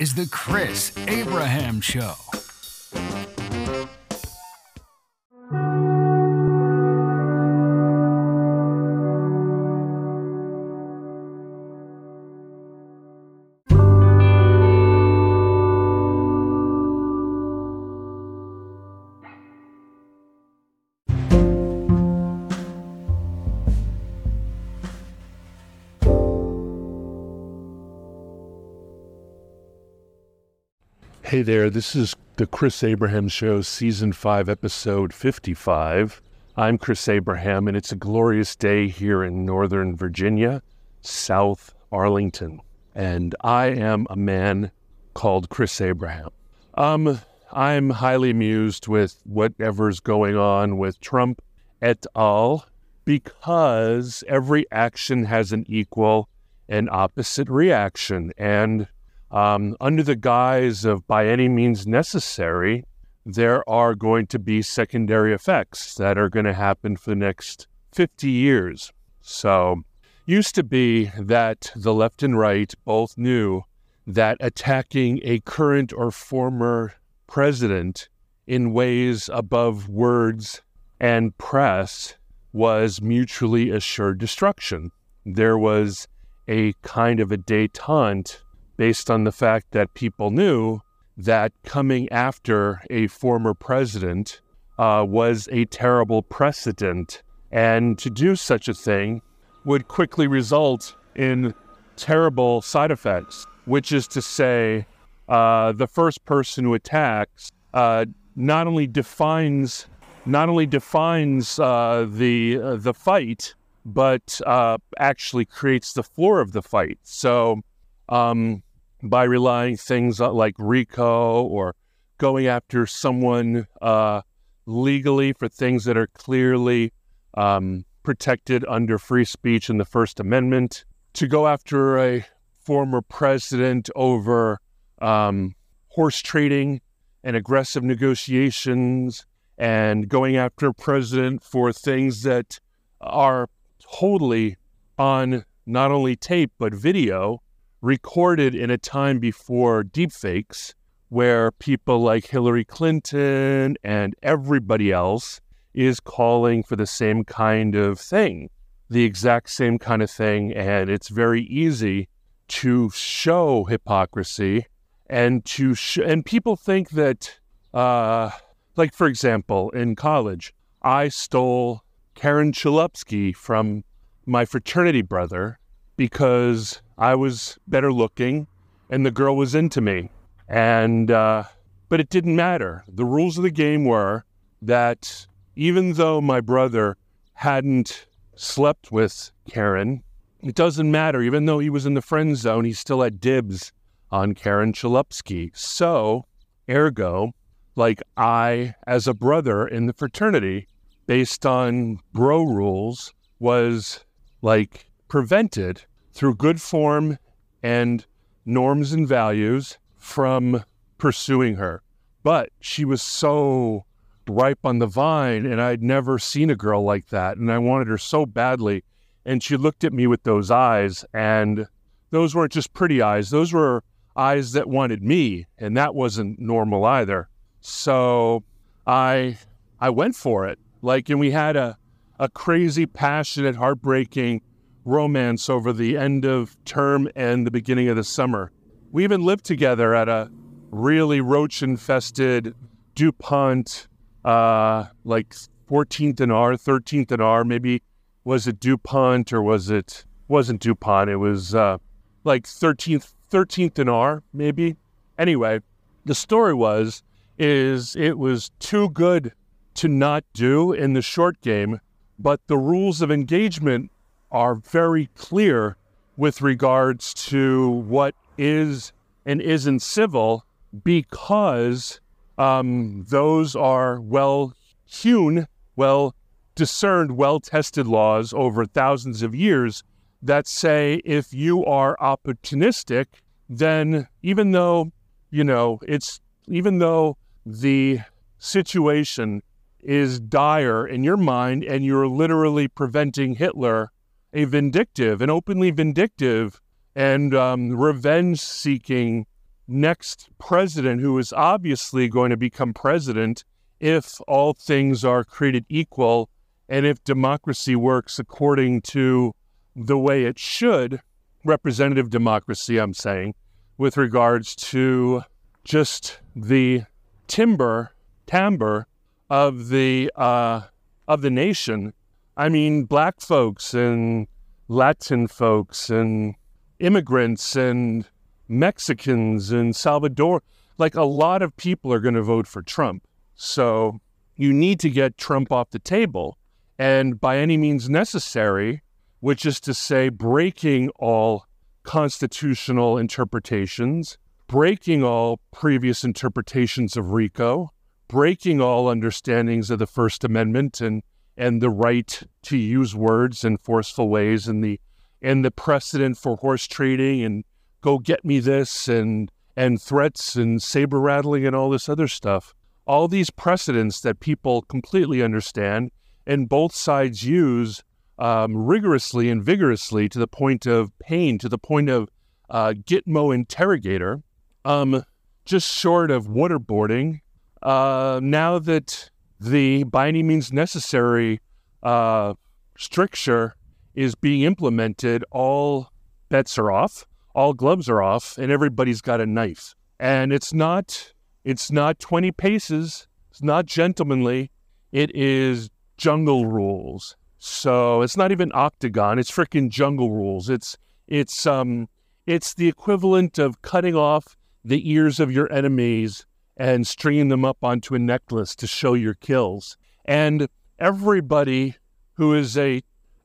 is The Chris Abraham Show. Hey there, this is the Chris Abraham Show, Season 5, Episode 55. I'm Chris Abraham, and it's a glorious day here in Northern Virginia, South Arlington. And I am a man called Chris Abraham. I'm highly amused with whatever's going on with Trump et al. Because every action has an equal and opposite reaction. And under the guise of by any means necessary, there are going to be secondary effects that are going to happen for the next 50 years. So, used to be that the left and right both knew that attacking a current or former president in ways above words and press was mutually assured destruction. There was a kind of a détente based on the fact that people knew that coming after a former president was a terrible precedent, and to do such a thing would quickly result in terrible side effects, which is to say, the first person who attacks not only defines the fight, but actually creates the floor of the fight. So, by relying things like RICO or going after someone legally for things that are clearly protected under free speech in the First Amendment, to go after a former president over horse trading and aggressive negotiations, and going after a president for things that are totally on not only tape but video, recorded in a time before deepfakes, where people like Hillary Clinton and everybody else is calling for the same kind of thing, the exact same kind of thing. And it's very easy to show hypocrisy and and people think that, like, for example, in college, I stole Karen Chalupsky from my fraternity brother because I was better looking and the girl was into me. And, but it didn't matter. The rules of the game were that even though my brother hadn't slept with Karen, it doesn't matter. Even though he was in the friend zone, he still had dibs on Karen Chalupsky. So, ergo, like, I, as a brother in the fraternity, based on bro rules, was like prevented through good form and norms and values from pursuing her. But she was so ripe on the vine, and I'd never seen a girl like that, and I wanted her so badly. And she looked at me with those eyes, and those weren't just pretty eyes. Those were eyes that wanted me, and that wasn't normal either. So I went for it. Like, and we had a crazy, passionate, heartbreaking romance over the end of term and the beginning of the summer. We even lived together at a really roach-infested DuPont, like 14th and R, 13th and R, maybe. Was it DuPont or wasn't DuPont, it was like 13th and R, maybe. Anyway, the story is it was too good to not do in the short game, but the rules of engagement are very clear with regards to what is and isn't civil, because those are well-hewn, well-discerned, well-tested laws over thousands of years that say if you are opportunistic, then even though the situation is dire in your mind and you're literally preventing Hitler, an openly vindictive and revenge-seeking next president who is obviously going to become president if all things are created equal and if democracy works according to the way it should, representative democracy, I'm saying, with regards to just the timbre of the nation. I mean, black folks and Latin folks and immigrants and Mexicans and Salvador, like a lot of people are going to vote for Trump. So you need to get Trump off the table. And by any means necessary, which is to say breaking all constitutional interpretations, breaking all previous interpretations of RICO, breaking all understandings of the First Amendment and the right to use words in forceful ways and the precedent for horse trading and go get me this and threats and saber rattling and all this other stuff. All these precedents that people completely understand and both sides use rigorously and vigorously to the point of pain, to the point of Gitmo interrogator, just short of waterboarding. Now that the by any means necessary stricture is being implemented, all bets are off, all gloves are off, and everybody's got a knife. And it's not 20 paces, it's not gentlemanly, it is jungle rules. So it's not even octagon, it's freaking jungle rules. It's the equivalent of cutting off the ears of your enemies and stringing them up onto a necklace to show your kills. And everybody who is a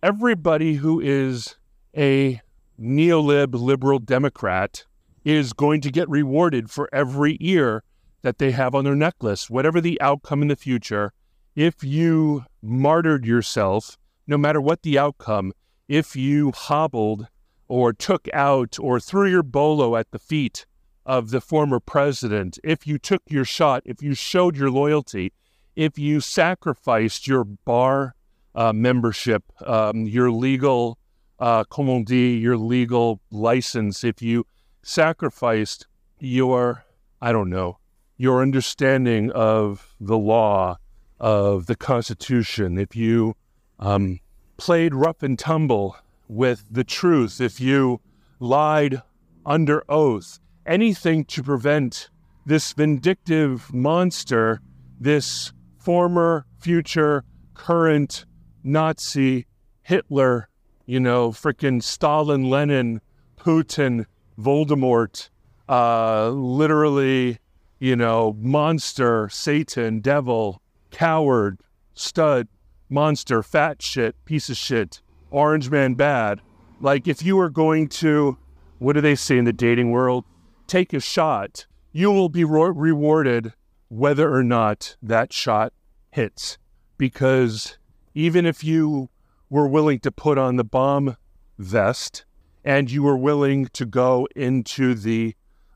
neolib liberal Democrat is going to get rewarded for every ear that they have on their necklace, whatever the outcome in the future. If you martyred yourself, no matter what the outcome, if you hobbled or took out or threw your bolo at the feet of the former president, if you took your shot, if you showed your loyalty, if you sacrificed your bar membership, your legal, comme on dit, your legal license, if you sacrificed your, your understanding of the law, of the Constitution, if you played rough and tumble with the truth, if you lied under oath, anything to prevent this vindictive monster, this former, future, current Nazi, Hitler, frickin' Stalin, Lenin, Putin, Voldemort, literally, monster, Satan, devil, coward, stud, monster, fat shit, piece of shit, orange man bad. Like, if you are going to, what do they say in the dating world? Take a shot, you will be rewarded whether or not that shot hits. Because even if you were willing to put on the bomb vest and you were willing to go into the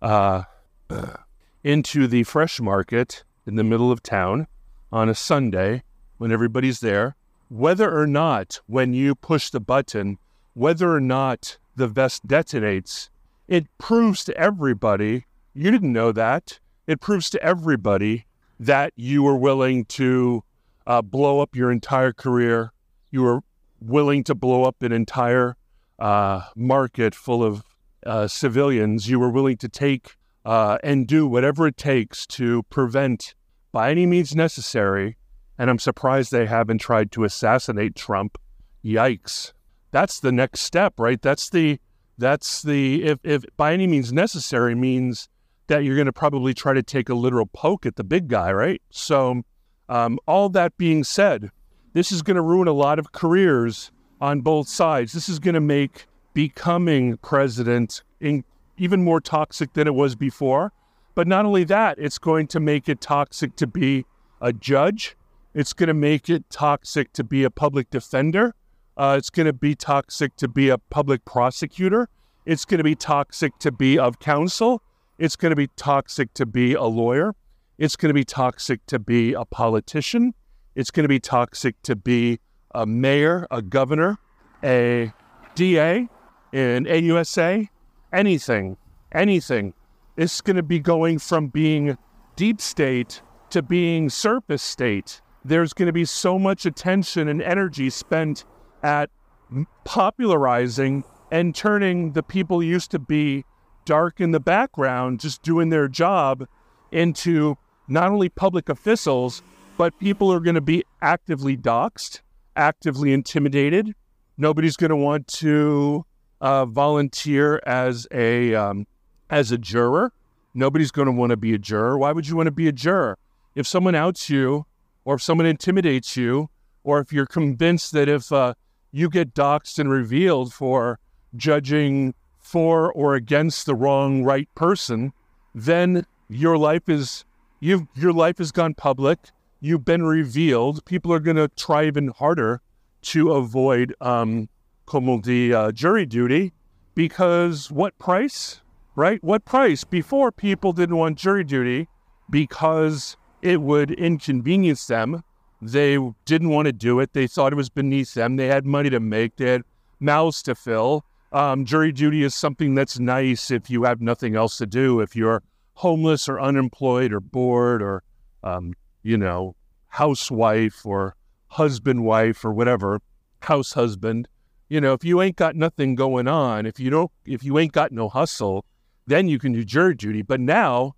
fresh market in the middle of town on a Sunday when everybody's there, whether or not when you push the button, whether or not the vest detonates, it proves to everybody, you didn't know that, it proves to everybody that you were willing to blow up your entire career. You were willing to blow up an entire market full of civilians. You were willing to take and do whatever it takes to prevent, by any means necessary, and I'm surprised they haven't tried to assassinate Trump. Yikes. That's the next step, right? That's the if by any means necessary means that you're going to probably try to take a literal poke at the big guy, right? So all that being said, this is going to ruin a lot of careers on both sides. This is going to make becoming president even more toxic than it was before. But not only that, it's going to make it toxic to be a judge. It's going to make it toxic to be a public defender. It's going to be toxic to be a public prosecutor. It's going to be toxic to be of counsel. It's going to be toxic to be a lawyer. It's going to be toxic to be a politician. It's going to be toxic to be a mayor, a governor, a DA, an AUSA, anything. It's It's going to be going from being deep state to being surface state. There's going to be so much attention and energy spent at popularizing and turning the people who used to be dark in the background, just doing their job, into not only public officials, but people are going to be actively doxxed, actively intimidated. Nobody's going to want to volunteer as a juror. Nobody's going to want to be a juror. Why would you want to be a juror? If someone outs you, or if someone intimidates you, or if you're convinced that if you get doxxed and revealed for judging for or against the wrong right person, then your life has gone public. You've been revealed. People are going to try even harder to avoid, jury duty, because what price, right? What price? Before, people didn't want jury duty because it would inconvenience them. They didn't want to do it. They thought it was beneath them. They had money to make. They had mouths to fill. Jury duty is something that's nice if you have nothing else to do. If you're homeless or unemployed or bored or, housewife or husband-wife or whatever, house husband. If you ain't got nothing going on, if you ain't got no hustle, then you can do jury duty. But now,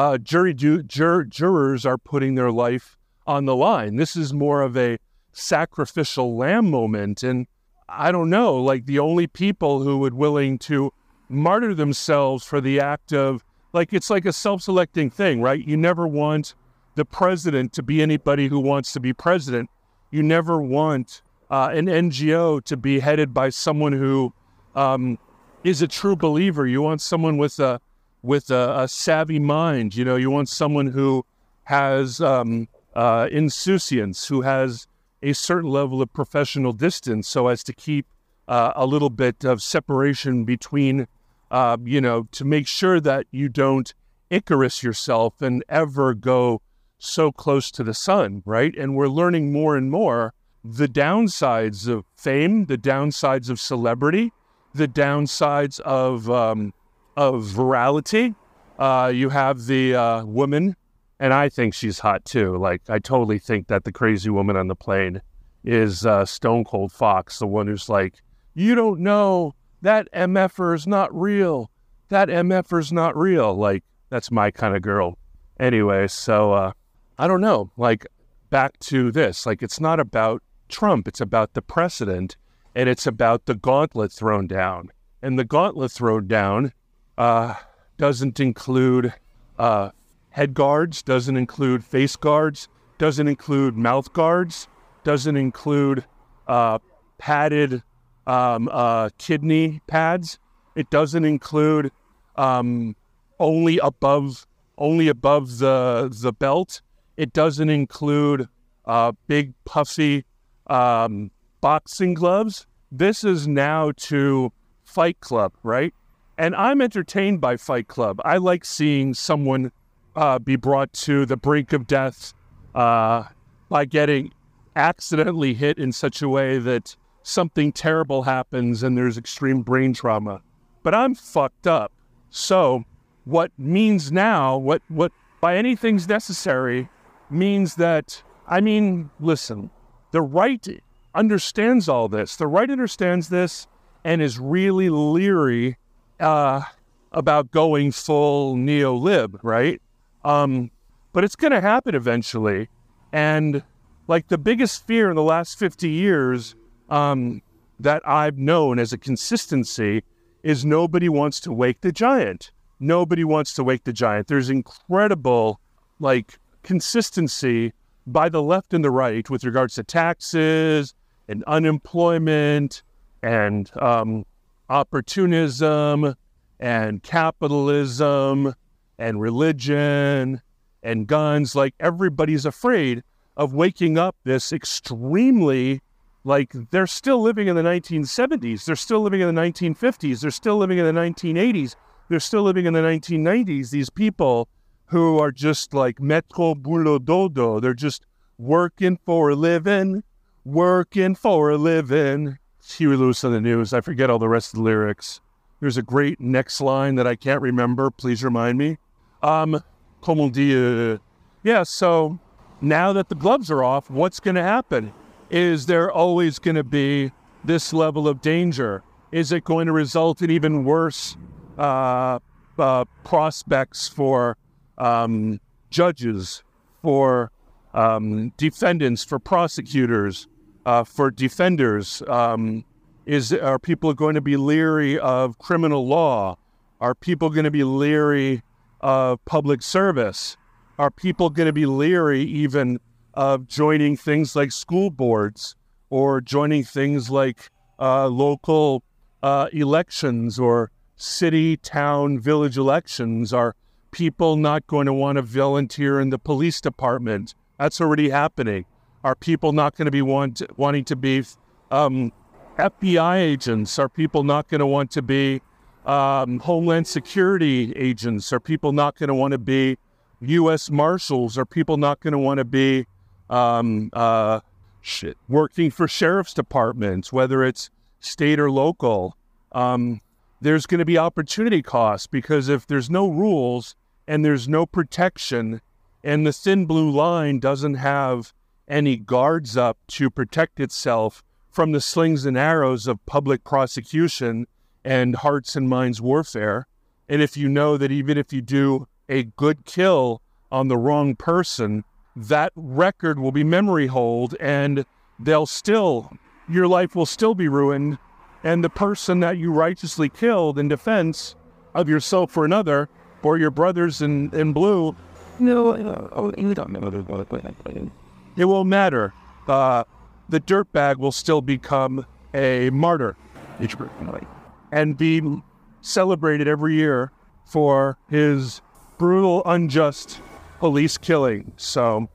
jurors are putting their life on the line. This is more of a sacrificial lamb moment. And I don't know, like the only people who would willing to martyr themselves for the act of, like, it's like a self-selecting thing, right? You never want the president to be anybody who wants to be president. You never want an NGO to be headed by someone who is a true believer. You want someone with a savvy mind. You want someone who has insouciance, who has a certain level of professional distance, so as to keep a little bit of separation between, to make sure that you don't Icarus yourself and ever go so close to the sun, right? And we're learning more and more the downsides of fame, the downsides of celebrity, the downsides of virality. You have the woman, and I think she's hot too. Like, I totally think that the crazy woman on the plane is Stone Cold Fox, the one who's like, you don't know, that MFer is not real. That MFer's not real. Like, that's my kind of girl. Anyway, so I don't know. Like, back to this. Like, it's not about Trump. It's about the precedent, and it's about the gauntlet thrown down. And the gauntlet thrown down doesn't include head guards, doesn't include face guards, doesn't include mouth guards, doesn't include padded kidney pads. It doesn't include only above the belt. It doesn't include big puffy boxing gloves. This is now to Fight Club, right? And I'm entertained by Fight Club. I like seeing someone be brought to the brink of death by getting accidentally hit in such a way that something terrible happens and there's extreme brain trauma. But I'm fucked up. So what means now, what by anything's necessary, means that, listen, the right understands all this. The right understands this and is really leery about going full neo-lib, right? But it's going to happen eventually. And like the biggest fear in the last 50 years that I've known as a consistency is nobody wants to wake the giant. Nobody wants to wake the giant. There's incredible, consistency by the left and the right with regards to taxes and unemployment and opportunism and capitalism and religion and guns. Like, everybody's afraid of waking up this extremely, they're still living in the 1970s. They're still living in the 1950s. They're still living in the 1980s. They're still living in the 1990s. These people who are just like metro boulot dodo. They're just working for a living, working for a living. Huey Lewis on the news. I forget all the rest of the lyrics. there's a great next line that I can't remember. Please remind me. Comme on dit, yeah, so now that the gloves are off, what's going to happen? Is there always going to be this level of danger? Is it going to result in even worse prospects for judges, for defendants, for prosecutors, for defenders? Are people going to be leery of criminal law? Are people going to be leery of public service? Are people going to be leery even of joining things like school boards or joining things like local elections or city, town, village elections? Are people not going to want to volunteer in the police department? That's already happening. Are people not going to be wanting to be FBI agents? Are people not going to want to be Homeland Security agents? Are people not going to want to be U.S. Marshals? Are people not going to want to be working for sheriff's departments, whether it's state or local? There's going to be opportunity costs, because if there's no rules and there's no protection and the thin blue line doesn't have any guards up to protect itself from the slings and arrows of public prosecution and hearts and minds warfare, and if you know that even if you do a good kill on the wrong person, that record will be memory hold, and your life will still be ruined, and the person that you righteously killed in defense of yourself or another, or your brothers in blue, it won't matter. The dirtbag will still become a martyr and be celebrated every year for his brutal, unjust police killing. So,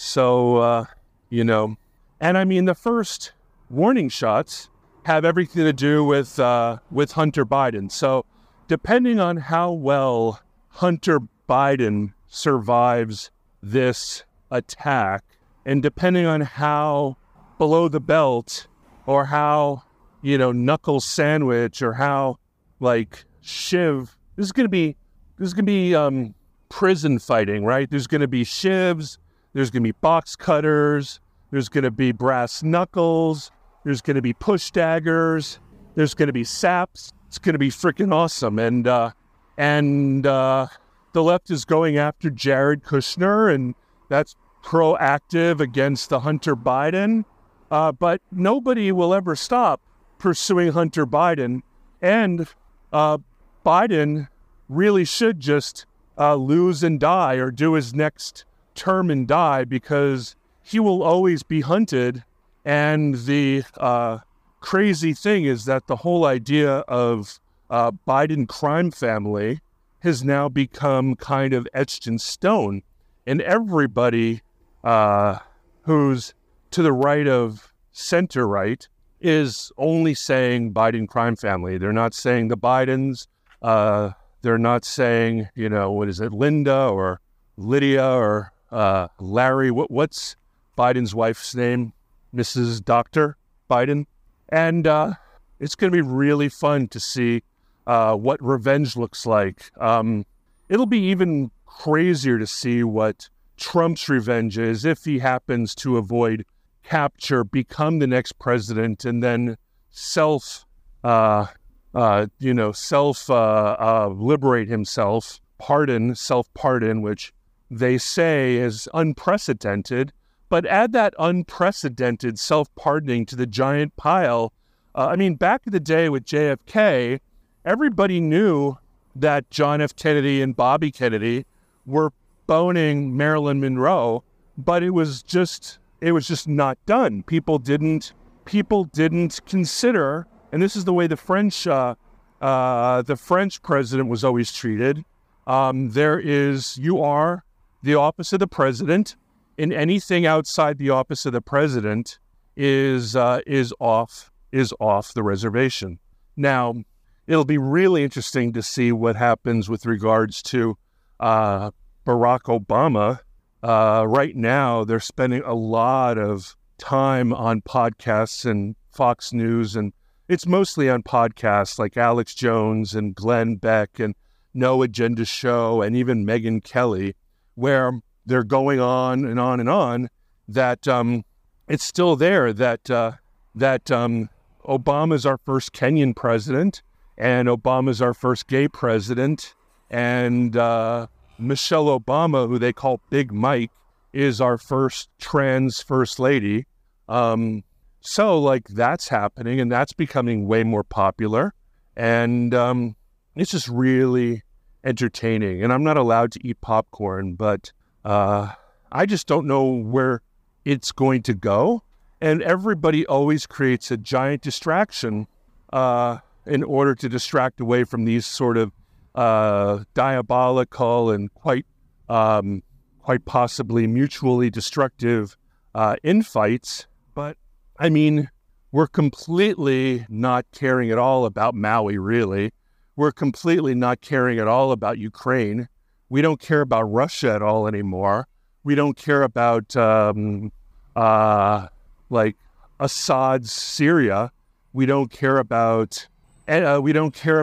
and I mean, the first warning shots have everything to do with Hunter Biden. So depending on how well Hunter Biden survives this attack, and depending on how below the belt, or how, knuckle sandwich, or how Shiv, this is going to be prison fighting, right? There's going to be shivs, there's going to be box cutters, there's going to be brass knuckles, there's going to be push daggers, there's going to be saps. It's going to be freaking awesome. And the left is going after Jared Kushner, and that's proactive against the Hunter Biden. But nobody will ever stop pursuing Hunter Biden. And Biden really should just lose and die, or do his next term and die, because he will always be hunted. And the crazy thing is that the whole idea of Biden crime family has now become kind of etched in stone. And everybody who's to the right of center right is only saying Biden crime family. They're not saying the Bidens. They're not saying, what is it, Linda or Lydia or Larry. What's Biden's wife's name? Mrs. Dr. Biden. And it's going to be really fun to see what revenge looks like. It'll be even crazier to see what Trump's revenge is if he happens to avoid capture, become the next president, and then liberate himself, self-pardon, which they say is unprecedented. But add that unprecedented self-pardoning to the giant pile. Back in the day with JFK, everybody knew that John F. Kennedy and Bobby Kennedy were boning Marilyn Monroe, but it was just not done. People didn't consider, and this is the way the French president was always treated. You are the office of the president, and anything outside the office of the president is off the reservation. Now, it'll be really interesting to see what happens with regards to Barack Obama. Right now, they're spending a lot of time on podcasts and Fox News and it's mostly on podcasts like Alex Jones and Glenn Beck and No Agenda Show and even Megyn Kelly, where they're going on and on and on, that it's still there, that Obama's our first Kenyan president, and Obama's our first gay president, and Michelle Obama, who they call Big Mike, is our first trans first lady. So like that's happening, and that's becoming way more popular, and it's just really entertaining. And I'm not allowed to eat popcorn, but I just don't know where it's going to go. And everybody always creates a giant distraction in order to distract away from these sort of diabolical and quite possibly mutually destructive infights. But I mean, we're completely not caring at all about Maui, really. We're completely not caring at all about Ukraine. We don't care about Russia at all anymore. We don't care about like Assad's Syria. We don't care about Niger. We don't care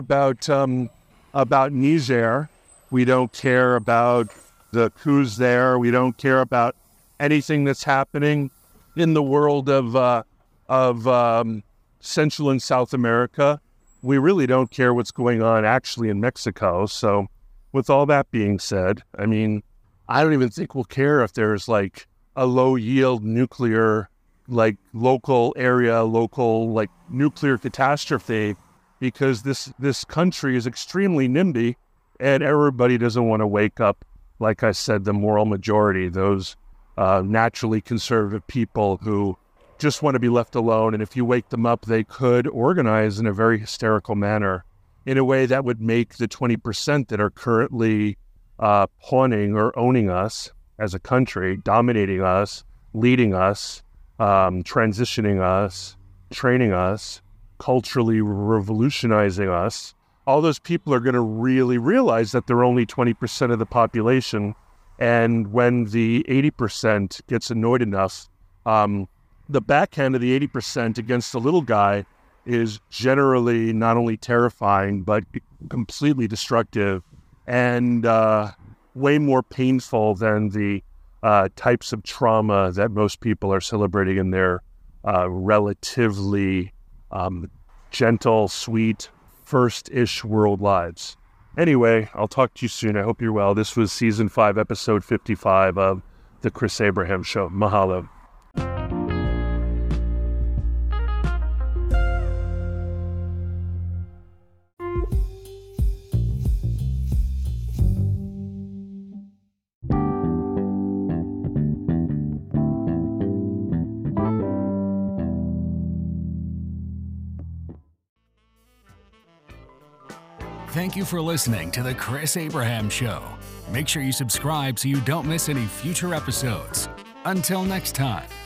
about the coups there. We don't care about anything that's happening in the world of Central and South America. We really don't care what's going on actually in Mexico. So with all that being said, I mean, I don't even think we'll care if there's like a low yield nuclear, like local like nuclear catastrophe, because this country is extremely NIMBY, and everybody doesn't want to wake up, like I said, the moral majority, those naturally conservative people who just want to be left alone. And if you wake them up, they could organize in a very hysterical manner in a way that would make the 20% that are currently pawning or owning us as a country, dominating us, leading us, transitioning us, training us, culturally revolutionizing us. All those people are going to really realize that they're only 20% of the population. And when the 80% gets annoyed enough, the backhand of the 80% against the little guy is generally not only terrifying, but completely destructive and way more painful than the types of trauma that most people are celebrating in their relatively gentle, sweet, first-ish world lives. Anyway, I'll talk to you soon. I hope you're well. This was Season 5, Episode 55 of The Chris Abraham Show. Mahalo. Thank you for listening to The Chris Abraham Show. Make sure you subscribe so you don't miss any future episodes. Until next time.